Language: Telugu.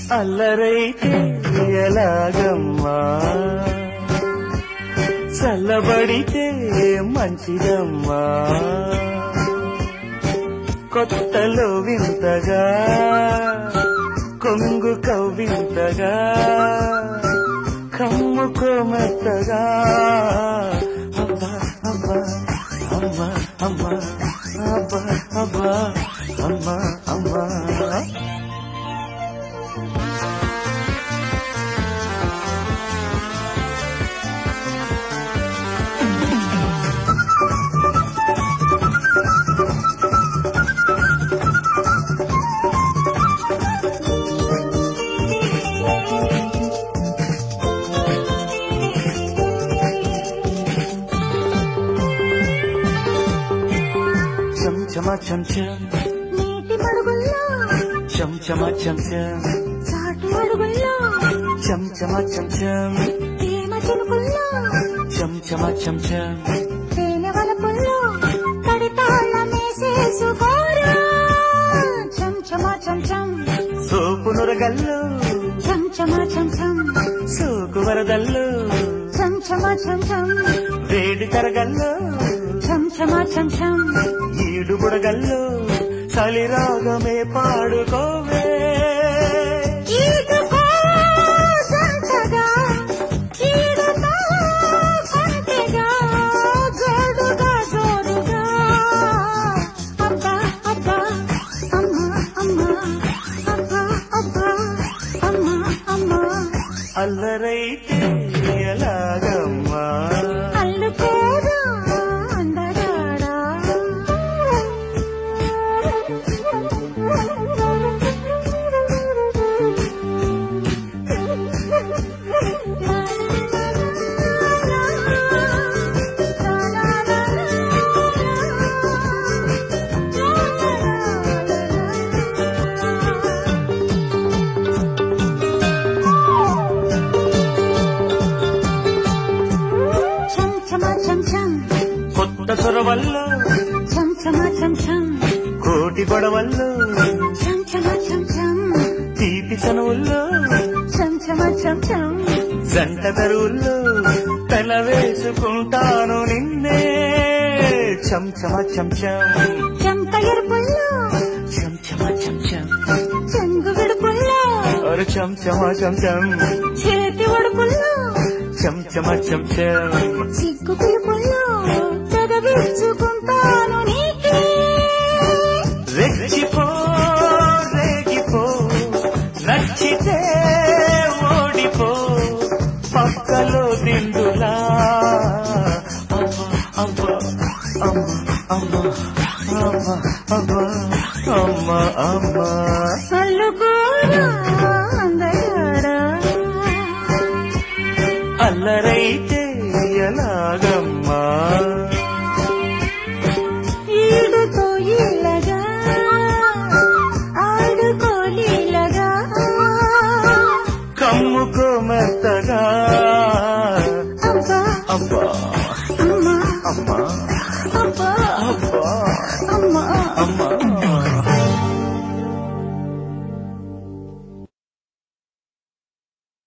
అల్లరైతే ఎలాగమ్మా చల్లబడితే మంచిదమ్మా కొత్తలో వింతగా కొంగు కవ్వింతగా కమ్ముకోమెత్తగా అబ్బా అబ్బా అమ్మా అమ్మా అబ్బా అబ్బా అమ్మా అమ్మా చమ చం చం నీటి మడుగుల్లో చం చమ చం చం చాటు అడుగుల్లో చం చమ చం చం తేమ చినుకుల్లో చం చమ చం చం తేనె వలపుల్లో తడితాళ్ళ మేసేసుకోరా చం చమ చం చం సోపు నురగల్లు చం చమ చం చం సోకు వరదల్లు చం చమ చం చం వేడి తరగల్లు చం చమ చం చం ఈడు బుడగల్లు చలిరాగమే పాడుకోవే ఈదుకో సంతగా ఈడుతో సంతగా జోడుగా జోడుగా అబ్బా అబ్బా అమ్మా అమ్మా అబ్బా అబ్బా అమ్మా అమ్మా అల్లరైతే ఎలాగమ్మా అల్లుకోరా అందగాడా కొత్త చొరవల్లో చం చమ చం చం కోటి గొడవల్లో చం చమ చం చం తీపి చనువుల్లో చం చమ చం చం జంట తరువుల్లో తల వేసుకుంటాను నిన్నే చం చమ చం చం చెంప ఎరుపుల్లో చం చమ చం చం చెంగు విడుపుల్లో అరు చం చమ చం చం చేతి ఒడుపుల్లో చం చమ చం చం సిగ్గు పిలుపుల్లో చదవిచ్చుకుంటాను నీకే రెచ్చిపో రేగిపో నచ్చితే ఓడిపో పక్కలో దిండులా అమ్మ అమ్మ అమ్మ అమ్మ అమ్మ అమ్మ అమ్మ అల్లుకోరా అందగాడా అల్లరైతే ఎలాగమ్మా